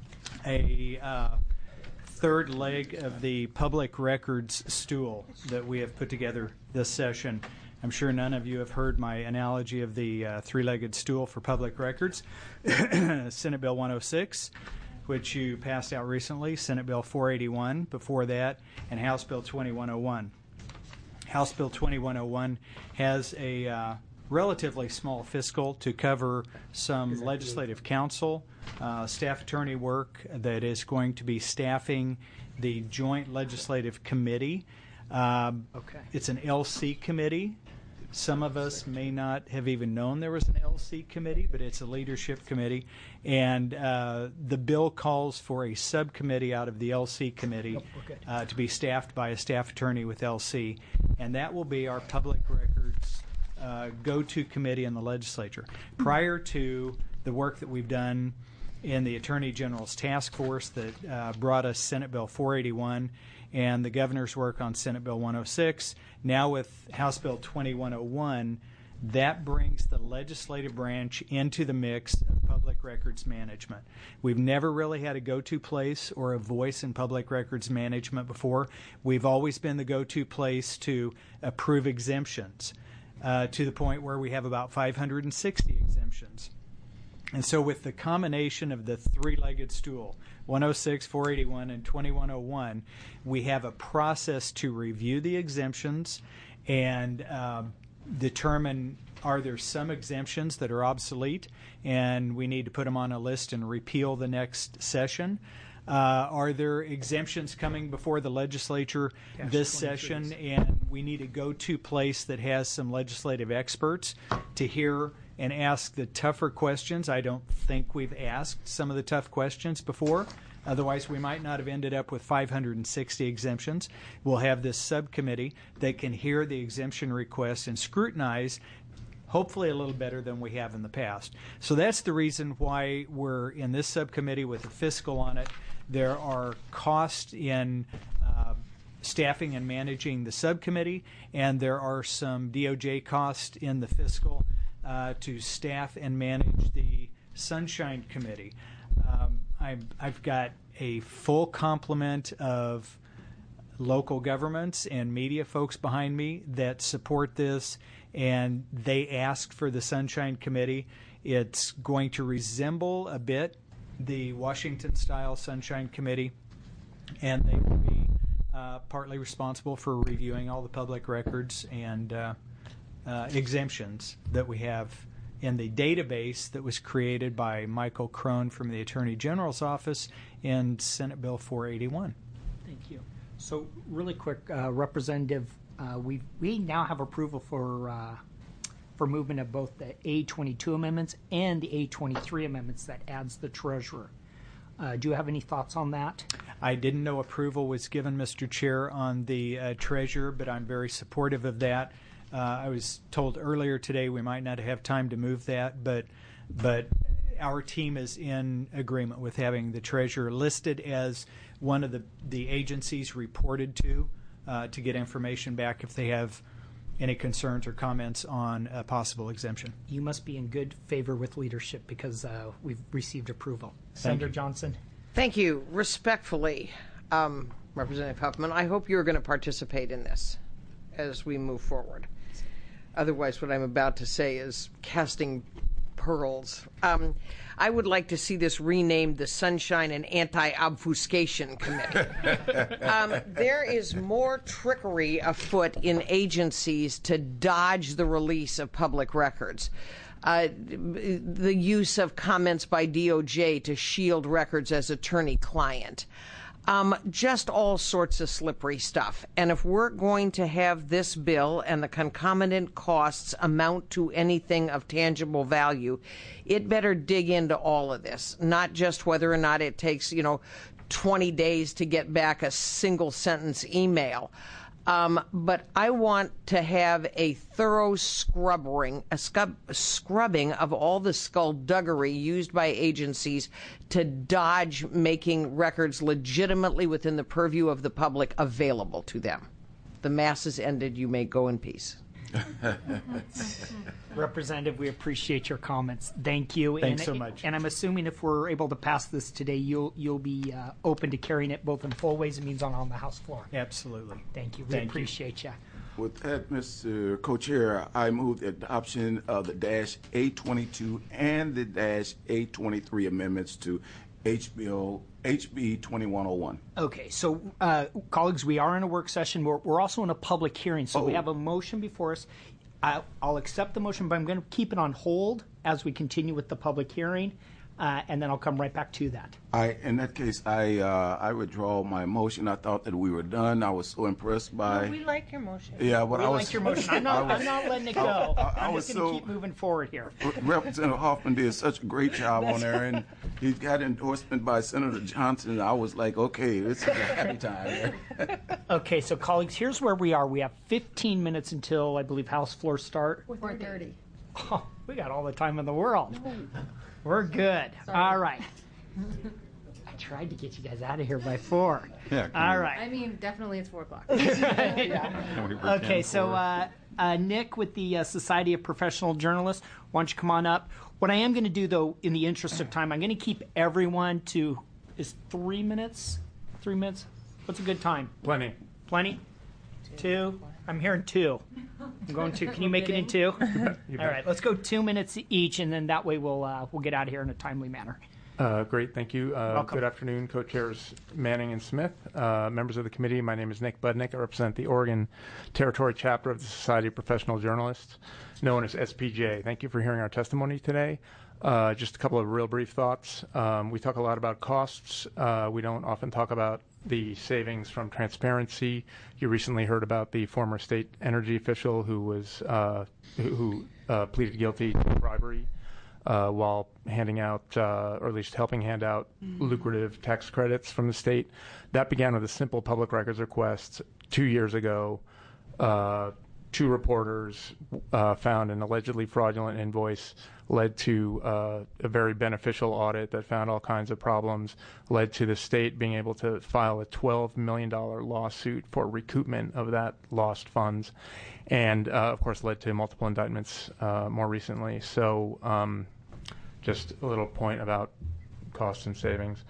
a third leg of the public records stool that we have put together this session. I'm sure none of you have heard my analogy of the three-legged stool for public records. Senate Bill 106, which you passed out recently, Senate Bill 481 before that, and House Bill 2101. House Bill 2101 has a relatively small fiscal to cover some legislative counsel, staff attorney work that is going to be staffing the Joint Legislative Committee. It's an LC committee. Some of us may not have even known there was an LC committee, but it's a leadership committee. And the bill calls for a subcommittee out of the LC committee to be staffed by a staff attorney with LC. And that will be our public records go-to committee in the legislature. Prior to the work that we've done in the Attorney General's task force that brought us Senate Bill 481 and the governor's work on Senate Bill 106, now with House Bill 2101, that brings the legislative branch into the mix of public records management. We've never really had a go-to place or a voice in public records management before. We've always been the go-to place to approve exemptions. To the point where we have about 560 exemptions. And so with the combination of the three-legged stool, 106, 481, and 2101, we have a process to review the exemptions and determine are there some exemptions that are obsolete and we need to put them on a list and repeal the next session. Are there exemptions coming before the legislature this session, and we need a go-to place that has some legislative experts to hear and ask the tougher questions? I don't think we've asked some of the tough questions before. Otherwise, we might not have ended up with 560 exemptions. We'll have this subcommittee that can hear the exemption requests and scrutinize hopefully a little better than we have in the past. So that's the reason why we're in this subcommittee with a fiscal on it. There are costs in staffing and managing the subcommittee, and there are some DOJ costs in the fiscal to staff and manage the Sunshine Committee. I've got a full complement of local governments and media folks behind me that support this, and they asked for the Sunshine Committee. It's going to resemble a bit the Washington-style Sunshine Committee, and they will be partly responsible for reviewing all the public records and exemptions that we have in the database that was created by Michael Crone from the Attorney General's office in Senate Bill 481. Thank you. So really quick, Representative, we now have approval for movement of both the A22 amendments and the A23 amendments that adds the treasurer. Do you have any thoughts on that? I didn't know approval was given, Mr. Chair, on the treasurer, but I'm very supportive of that. I was told earlier today we might not have time to move that, but our team is in agreement with having the treasurer listed as one of the agencies reported to get information back if they have any concerns or comments on a possible exemption. You must be in good favor with leadership because we've received approval. Senator Johnson. Thank you. Respectfully, Representative Huffman, I hope you're going to participate in this as we move forward. Otherwise, what I'm about to say is casting pearls. I would like to see this renamed the Sunshine and Anti-Obfuscation Committee. There is more trickery afoot in agencies to dodge the release of public records. The use of comments by DOJ to shield records as attorney-client. Just all sorts of slippery stuff. And if we're going to have this bill and the concomitant costs amount to anything of tangible value, it better dig into all of this, not just whether or not it takes, 20 days to get back a single sentence email. But I want to have a thorough scrubbing of all the skullduggery used by agencies to dodge making records legitimately within the purview of the public available to them. The mass is ended. You may go in peace. Representative, we appreciate your comments. Thank you. Thanks so much. And I'm assuming if we're able to pass this today, you'll be open to carrying it both in full Ways and Means on the House floor. Absolutely. Thank you. We appreciate you. With that, Mr. Co-Chair, I move the adoption of the -822 and the -823 amendments to HB 2101. Okay, so colleagues, we are in a work session. We're also in a public hearing, so we have a motion before us. I'll accept the motion, but I'm going to keep it on hold as we continue with the public hearing, and then I'll come right back to that. In that case, I withdraw my motion. I thought that we were done. I was so impressed by. No, we like your motion. Yeah, but We I was. like your motion. I'm not letting it go. I'm was just going to so- keep moving forward here. Representative Hoffman did such a great job on there, and he got endorsement by Senator Johnson. I was like, okay, this is a happy time. Okay, so colleagues, here's where we are. We have 15 minutes until, I believe, House floor start. 4:30. Oh, we got all the time in the world. We're good. All right. I tried to get you guys out of here by 4. Yeah. All right. I mean, definitely it's 4 o'clock. Okay, so Nick with the Society of Professional Journalists, why don't you come on up? What I am going to do, though, in the interest of time, I'm going to keep everyone to, is 3 minutes? 3 minutes? What's a good time? Plenty. Plenty? 2? I'm hearing 2. I'm going 2. Can you make it in 2? All right, let's go 2 minutes each, and then that way we'll get out of here in a timely manner. Great, thank you. Good afternoon, co-chairs Manning and Smith, members of the committee. My name is Nick Budnick. I represent the Oregon Territory chapter of the Society of Professional Journalists, known as SPJ. Thank you for hearing our testimony today. Just a couple of real brief thoughts. We talk a lot about costs. We don't often talk about the savings from transparency. You recently heard about the former state energy official who was who pleaded guilty to bribery while handing out, or at least helping hand out, lucrative tax credits from the state. That began with a simple public records request 2 years ago. 2 reporters found an allegedly fraudulent invoice, led to a very beneficial audit that found all kinds of problems, led to the state being able to file a $12 million lawsuit for recoupment of that lost funds, and of course led to multiple indictments more recently. So just a little point about costs and savings.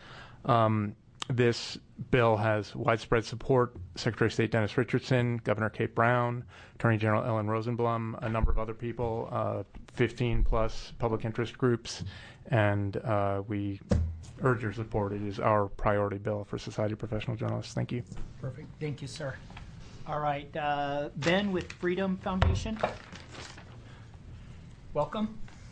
This bill has widespread support. Secretary of State Dennis Richardson, Governor Kate Brown, Attorney General Ellen Rosenblum, a number of other people, 15 plus public interest groups, and we urge your support. It is our priority bill for Society of Professional Journalists. Thank you. Perfect. Thank you, sir. All right, Ben with Freedom Foundation. Welcome.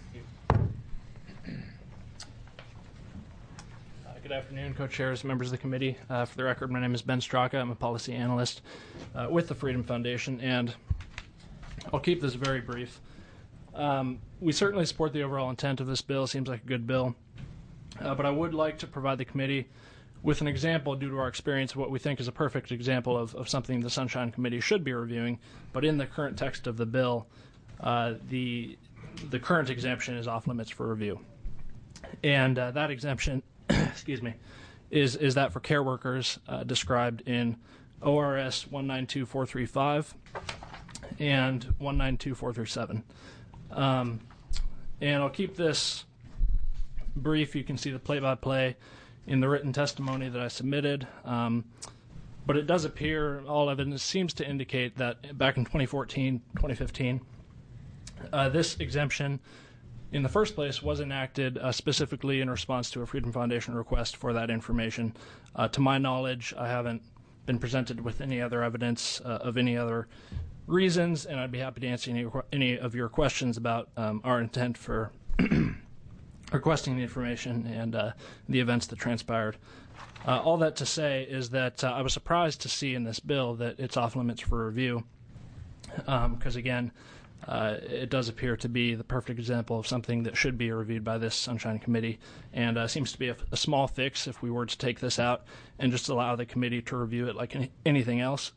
Good afternoon, co-chairs, members of the committee. For the record, my name is Ben Straka. I'm a policy analyst with the Freedom Foundation, and I'll keep this very brief. We certainly support the overall intent of this bill. It seems like a good bill. But I would like to provide the committee with an example, due to our experience, of what we think is a perfect example of something the Sunshine Committee should be reviewing. But in the current text of the bill, the current exemption is off limits for review. And that exemption excuse me, is that for care workers described in ORS 192435 and 192437. And I'll keep this brief. You can see the play-by-play in the written testimony that I submitted. But it does appear, all evidence seems to indicate that back in 2014, 2015, this exemption in the first place, was enacted specifically in response to a Freedom Foundation request for that information. To my knowledge, I haven't been presented with any other evidence of any other reasons, and I'd be happy to answer any of your questions about our intent for requesting the information and the events that transpired. All that to say is that I was surprised to see in this bill that it's off limits for review, because again, it does appear to be the perfect example of something that should be reviewed by this Sunshine Committee, and seems to be a small fix if we were to take this out and just allow the committee to review it like anything else.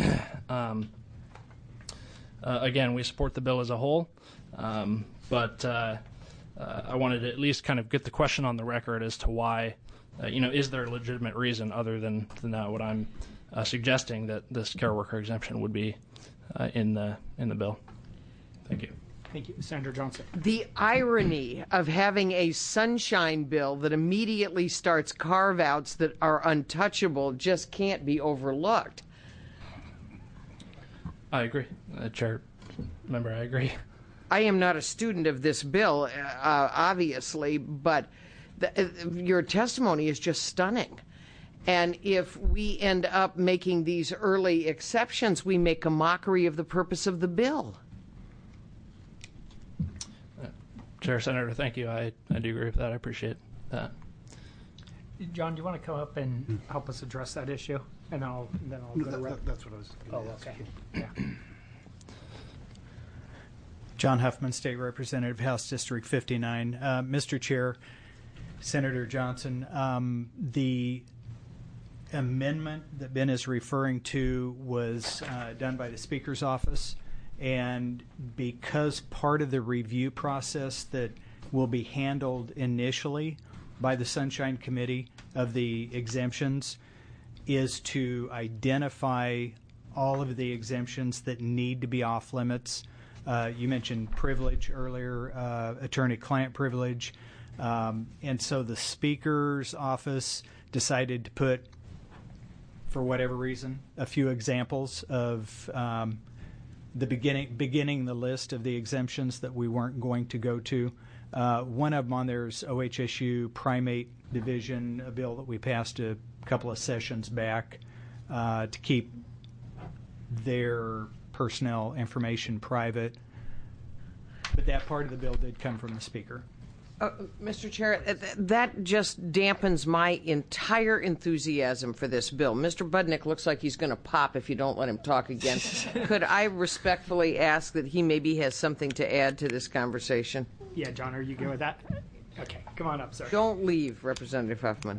Again, we support the bill as a whole, but I wanted to at least kind of get the question on the record as to why, is there a legitimate reason other than what I'm suggesting that this care worker exemption would be in the bill. Thank you. Thank you. Senator Johnson. The irony of having a sunshine bill that immediately starts carve-outs that are untouchable just can't be overlooked. I agree. Chair member, I agree. I am not a student of this bill, obviously, but your testimony is just stunning. And if we end up making these early exceptions, we make a mockery of the purpose of the bill. Chair, Senator, thank you. I do agree with that. I appreciate that. John, do you want to come up and help us address that issue? And then I'll go to That's what I was going to ask. Okay. Yeah. John Huffman, State Representative, House District 59. Mr. Chair, Senator Johnson, the amendment that Ben is referring to was done by the Speaker's office, and because part of the review process that will be handled initially by the Sunshine Committee of the exemptions is to identify all of the exemptions that need to be off limits. You mentioned privilege earlier, attorney-client privilege, and so the Speaker's office decided to put, for whatever reason, a few examples of the beginning the list of the exemptions that we weren't going to go to. One of them on there is OHSU Primate Division, a bill that we passed a couple of sessions back to keep their personnel information private. But that part of the bill did come from the Speaker. Mr. Chair, that just dampens my entire enthusiasm for this bill. Mr. Budnick looks like he's going to pop if you don't let him talk again. Could I respectfully ask that he maybe has something to add to this conversation? Yeah, John, are you good with that? Okay, come on up, sir. Don't leave, Representative Huffman.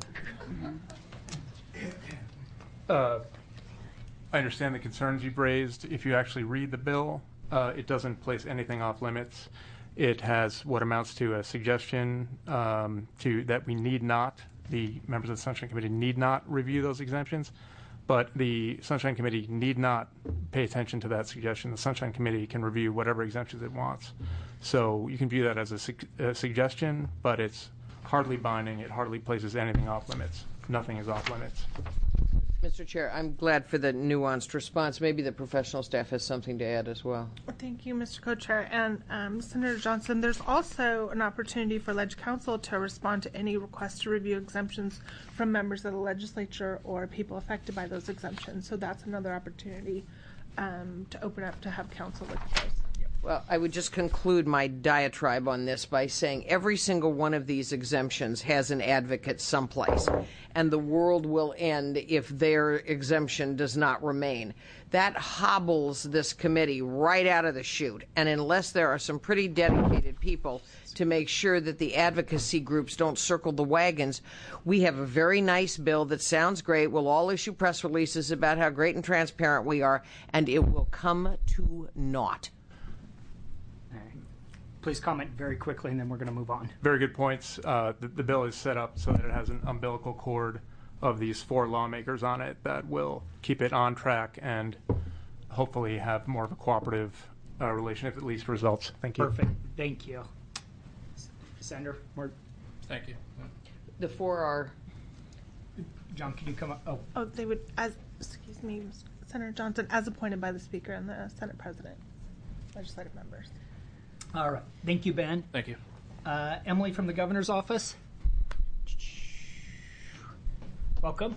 I understand the concerns you've raised. If you actually read the bill, it doesn't place anything off limits. It has what amounts to a suggestion that we need not, the members of the Sunshine Committee need not review those exemptions, but the Sunshine Committee need not pay attention to that suggestion. The Sunshine Committee can review whatever exemptions it wants. So you can view that as a suggestion, but it's hardly binding. It hardly places anything off limits. Nothing is off limits. Mr. Chair, I'm glad for the nuanced response. Maybe the professional staff has something to add as well. Thank you, Mr. Co-Chair. And Senator Johnson, there's also an opportunity for Ledge Council to respond to any request to review exemptions from members of the legislature or people affected by those exemptions. So that's another opportunity to open up to have council look at those. Well, I would just conclude my diatribe on this by saying every single one of these exemptions has an advocate someplace, and the world will end if their exemption does not remain. That hobbles this committee right out of the chute, and unless there are some pretty dedicated people to make sure that the advocacy groups don't circle the wagons, we have a very nice bill that sounds great. We'll all issue press releases about how great and transparent we are, and it will come to naught. Please comment very quickly, and then we're going to move on. Very good points. The bill is set up so that it has an umbilical cord of these 4 lawmakers on it that will keep it on track and hopefully have more of a cooperative relation if it leads to results. Thank you. Perfect. Thank you. Senator Moore. Thank you. The 4 are... John, can you come up? Oh, they would, excuse me, Senator Johnson, as appointed by the Speaker and the Senate President, legislative members. All right. Thank you, Ben. Thank you. Emily from the governor's office. Welcome.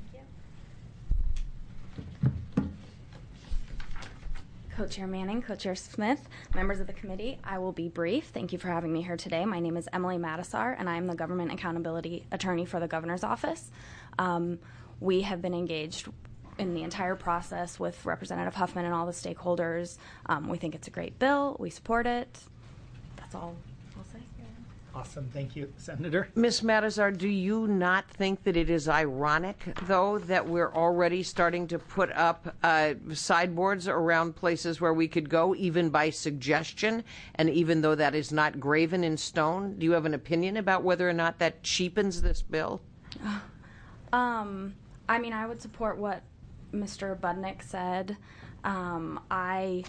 Co-Chair Manning, Co-Chair Smith, members of the committee, I will be brief. Thank you for having me here today. My name is Emily Matasar, and I am the Government Accountability Attorney for the Governor's Office. We have been engaged in the entire process with Representative Huffman and all the stakeholders. We think it's a great bill. We support it. That's all I'll say. Awesome. Thank you, Senator. Ms. Matazar, do you not think that it is ironic, though, that we're already starting to put up sideboards around places where we could go, even by suggestion, and even though that is not graven in stone? Do you have an opinion about whether or not that cheapens this bill? I mean, I would support what Mr. Budnick said. I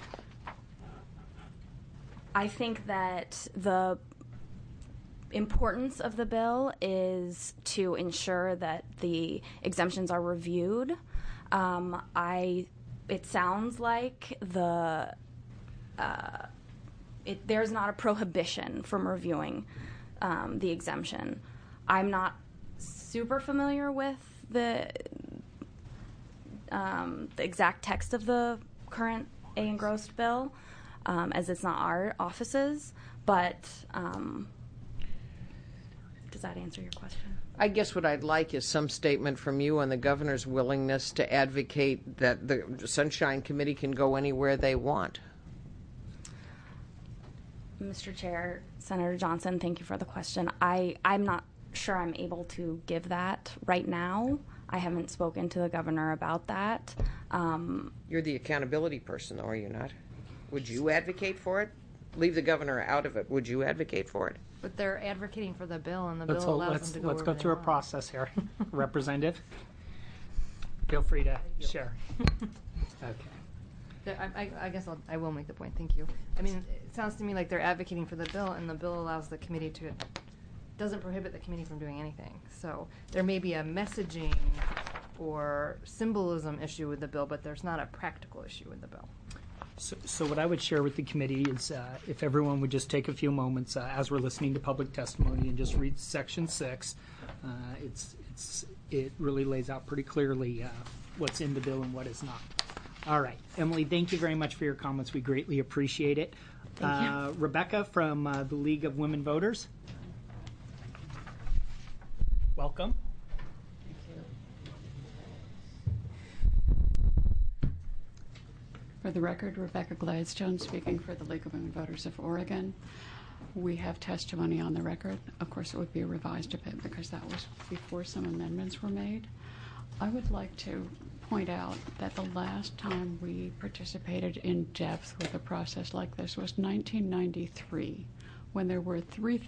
think that the importance of the bill is to ensure that the exemptions are reviewed. It sounds like there's not a prohibition from reviewing the exemption. I'm not super familiar with the exact text of the current A engrossed bill, as it's not our offices, but does that answer your question? I guess what I'd like is some statement from you on the governor's willingness to advocate that the Sunshine Committee can go anywhere they want. Mr. Chair, Senator Johnson, thank you for the question. I'm not sure I'm able to give that right now. I haven't spoken to the governor about that. You're the accountability person, though, are you not? Would you advocate for it? Leave the governor out of it. Would you advocate for it? But they're advocating for the bill, and the bill allows them to go Let's go wherever through a they want. process here. Representative, feel free to share. Okay. I guess I will make the point. Thank you. I mean, it sounds to me like they're advocating for the bill, and the bill allows the committee to, doesn't prohibit the committee from doing anything. So there may be a messaging or symbolism issue with the bill, but there's not a practical issue with the bill. So what I would share with the committee is if everyone would just take a few moments as we're listening to public testimony and just read Section 6. It really lays out pretty clearly what's in the bill and what is not. All right. Emily, thank you very much for your comments. We greatly appreciate it. Rebecca from the League of Women Voters. Welcome. For the record, Rebecca Gladstone speaking for the League of Women Voters of Oregon. We have testimony on the record. Of course, it would be revised a bit because that was before some amendments were made. I would like to point out that the last time we participated in depth with a process like this was 1993, when there were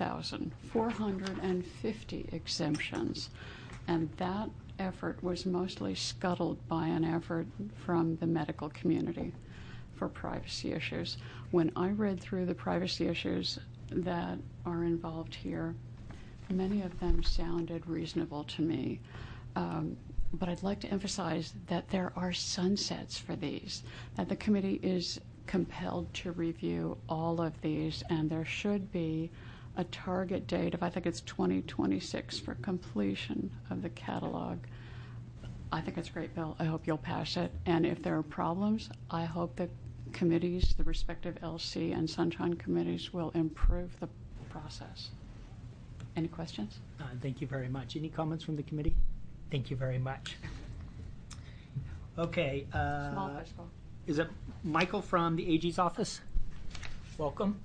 3,450 exemptions, and that effort was mostly scuttled by an effort from the medical community for privacy issues. When I read through the privacy issues that are involved here, many of them sounded reasonable to me. But I'd like to emphasize that there are sunsets for these, that the committee is compelled to review all of these, and there should be a target date of, I think it's 2026 for completion of the catalog. I think it's a great bill. I hope you'll pass it. And if there are problems, I hope the committees, the respective LC and Sunshine committees, will improve the process. Any questions? Thank you very much. Any comments from the committee? Thank you very much. Okay. Small fiscal. Is it Michael from the AG's office? Welcome.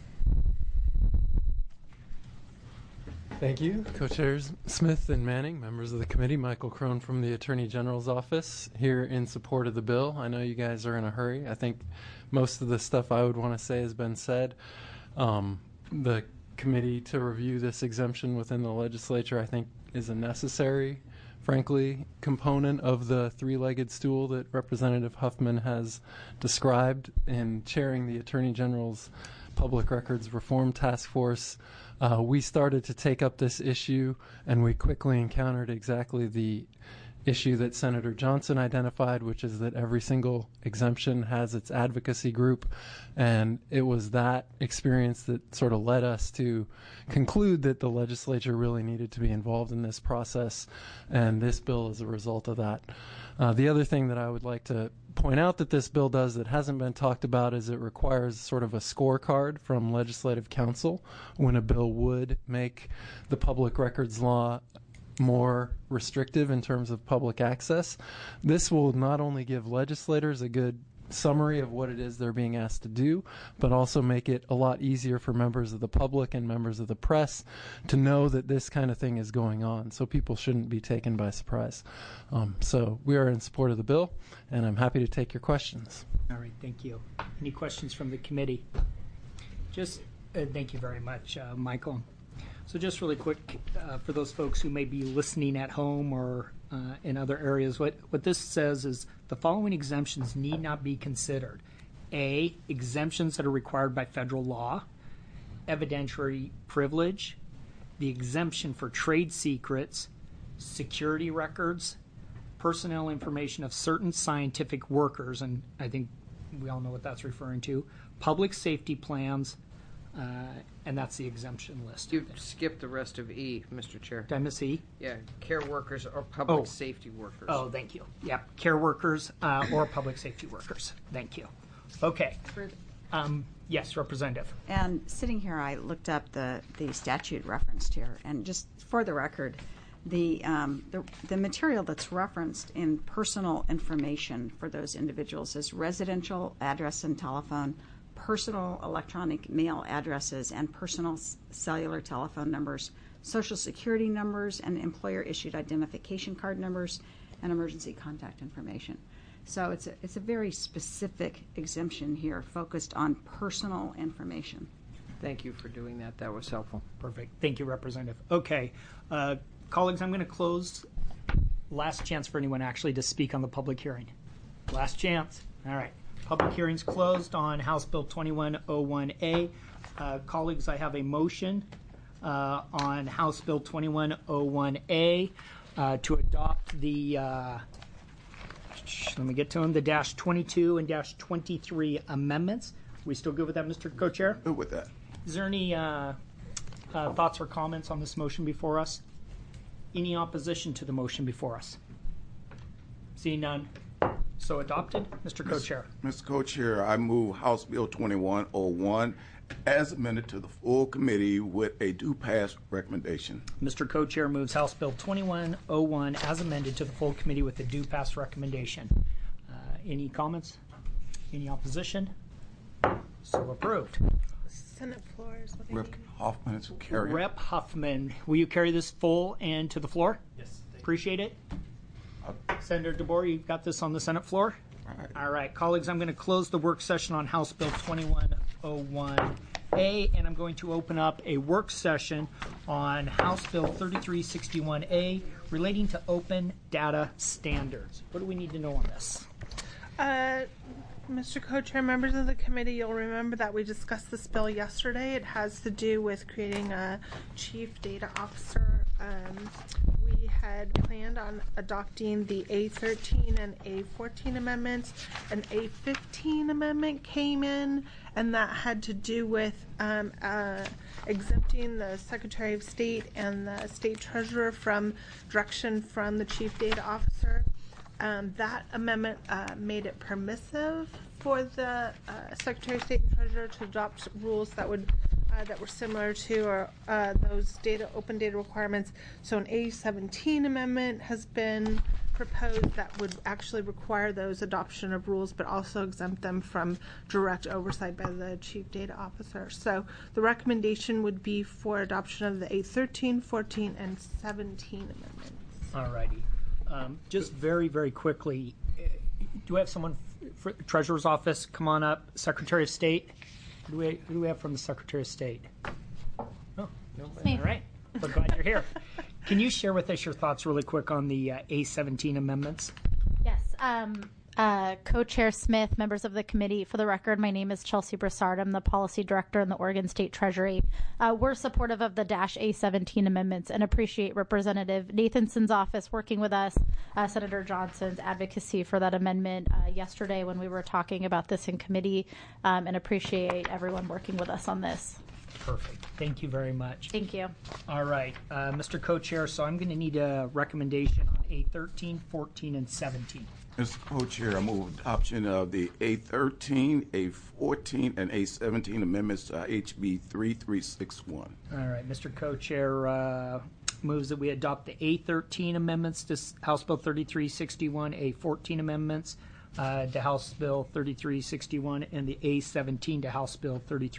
Thank you, Co-Chairs Smith and Manning, members of the committee. Michael Crone from the Attorney General's office here in support of the bill. I know you guys are in a hurry. I think most of the stuff I would want to say has been said. The committee to review this exemption within the legislature, I think, is a necessary, frankly, component of the three-legged stool that Representative Huffman has described in chairing the Attorney General's Public Records Reform Task Force. We started to take up this issue, and we quickly encountered exactly the issue that Senator Johnson identified, which is that every single exemption has its advocacy group. And it was that experience that sort of led us to conclude that the legislature really needed to be involved in this process. And this bill is a result of that. The other thing that I would like to point out that this bill does that hasn't been talked about is it requires sort of a scorecard from Legislative Counsel when a bill would make the public records law more restrictive in terms of public access. This will not only give legislators a good summary of what it is they're being asked to do, but also make it a lot easier for members of the public and members of the press to know that this kind of thing is going on, so people shouldn't be taken by surprise. So we are in support of the bill, and I'm happy to take your questions. All right, thank you. Any questions from the committee? Just thank you very much, Michael. So just really quick, for those folks who may be listening at home or in other areas, what this says is the following exemptions need not be considered. A, exemptions that are required by federal law, evidentiary privilege, the exemption for trade secrets, security records, personnel information of certain scientific workers, and I think we all know what that's referring to, public safety plans, and that's the exemption list. You skipped the rest of E, Mr. Chair. Did I miss E? Yeah, care workers or public safety workers. Oh, thank you. Yeah, care workers or public safety workers. Thank you. Okay. Yes, Representative. And sitting here, I looked up the statute referenced here, and just for the record, the material that's referenced in personal information for those individuals is residential address and telephone, personal electronic mail addresses, and personal cellular telephone numbers, social security numbers, and employer-issued identification card numbers, and emergency contact information. So it's a very specific exemption here focused on personal information. Thank you for doing that. That was helpful. Perfect. Thank you, Representative. Okay. Colleagues, I'm going to close. Last chance for anyone actually to speak on the public hearing. Last chance. All right. Public hearing's closed on House Bill 2101A. Colleagues, I have a motion on House Bill 2101A to adopt the, let me get to them, the -22 and -23 amendments. We still good with that, Mr. Co-Chair? Good with that. Is there any thoughts or comments on this motion before us? Any opposition to the motion before us? Seeing none. So adopted. Mr. Co-Chair. Mr. Co-Chair, I move House Bill 2101 as amended to the full committee with a due pass recommendation. Mr. Co-Chair moves House Bill 2101 as amended to the full committee with a due pass recommendation. Any comments? Any opposition? So approved. Senate floor is what I Rep. need. Hoffman is carrying. Rep. Huffman, will you carry this full and to the floor? Yes. Appreciate it. Senator DeBoer, you've got this on the Senate floor? All right, colleagues, I'm going to close the work session on House Bill 2101A, and I'm going to open up a work session on House Bill 3361A relating to open data standards. What do we need to know on this? Mr. Co-Chair, members of the committee, you'll remember that we discussed this bill yesterday. It has to do with creating a chief data officer. We had planned on adopting the A13 and A14 amendments. An A15 amendment came in, and that had to do with exempting the Secretary of State and the State Treasurer from direction from the chief data officer. That amendment made it permissive for the Secretary of State and Treasurer to adopt rules that would that were similar to those open data requirements. So an A17 amendment has been proposed that would actually require those adoption of rules, but also exempt them from direct oversight by the Chief Data Officer. So the recommendation would be for adoption of the A13, 14, and 17 amendments. All righty. Just very, very quickly, do we have someone for the Treasurer's Office? Come on up. Secretary of State. Who do we have from the Secretary of State? Oh, no. All right. We're glad you're here. Can you share with us your thoughts really quick on the A17 amendments? Yes. Co-Chair Smith, members of the committee. For the record, my name is Chelsea Broussard. I'm the Policy Director in the Oregon State Treasury. We're supportive of the A17 amendments and appreciate Representative Nathanson's office working with us, Senator Johnson's advocacy for that amendment yesterday when we were talking about this in committee, and appreciate everyone working with us on this. Perfect. Thank you very much. Thank you. All right, Mr. Co-Chair, so I'm going to need a recommendation on A13, 14, and 17. Mr. Co-Chair, I move adoption of the A13, A14, and A17 amendments to HB 3361. All right, Mr. Co-Chair moves that we adopt the A13 amendments to House Bill 3361, A14 amendments to House Bill 3361, and the A17 to House Bill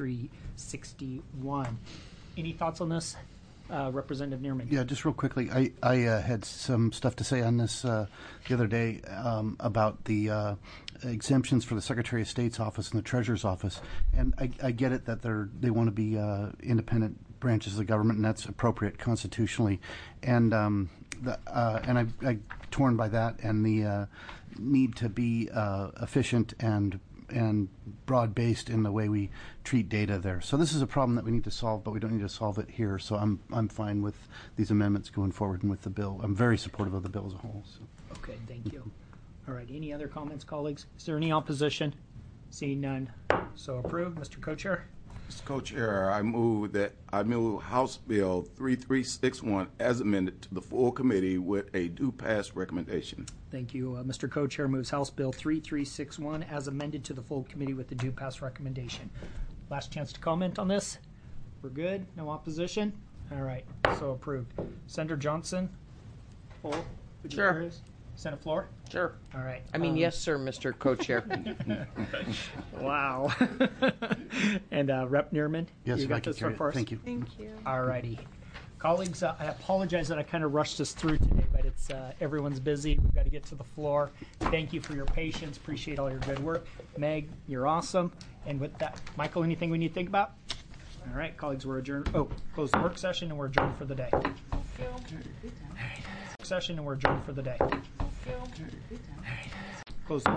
3361. Any thoughts on this? Representative Neerman. Yeah, just real quickly, I had some stuff to say on this the other day about the exemptions for the Secretary of State's office and the Treasurer's office, and I get it that they want to be independent branches of the government, and that's appropriate constitutionally, and I'm torn by that and the need to be efficient and broad-based in the way we treat data there. So this is a problem that we need to solve, but we don't need to solve it here. So I'm fine with these amendments going forward and with the bill. I'm very supportive of the bill as a whole. So. Okay, thank you. All right, any other comments, colleagues? Is there any opposition? Seeing none, so approved. Mr. Co-Chair? Mr. Co-Chair, I move House Bill 3361 as amended to the full committee with a due pass recommendation. Thank you. Mr. Co-Chair moves House Bill 3361 as amended to the full committee with the due pass recommendation. Last chance to comment on this? We're good? No opposition? All right, so approved. Senator Johnson? Full? Sure. Senate floor? Sure. All right. I mean, yes, sir, Mr. Co-Chair. Wow. And Rep. Neerman? Yes, you got this one for us? Thank you. Thank you. All righty. Colleagues, I apologize that I kind of rushed us through today, but it's everyone's busy. We've got to get to the floor. Thank you for your patience. Appreciate all your good work. Meg, you're awesome. And with that, Michael, anything we need to think about? All right, colleagues, we're adjourned. Close the work session, and we're adjourned for the day. Session, and we're adjourned for the day. Close the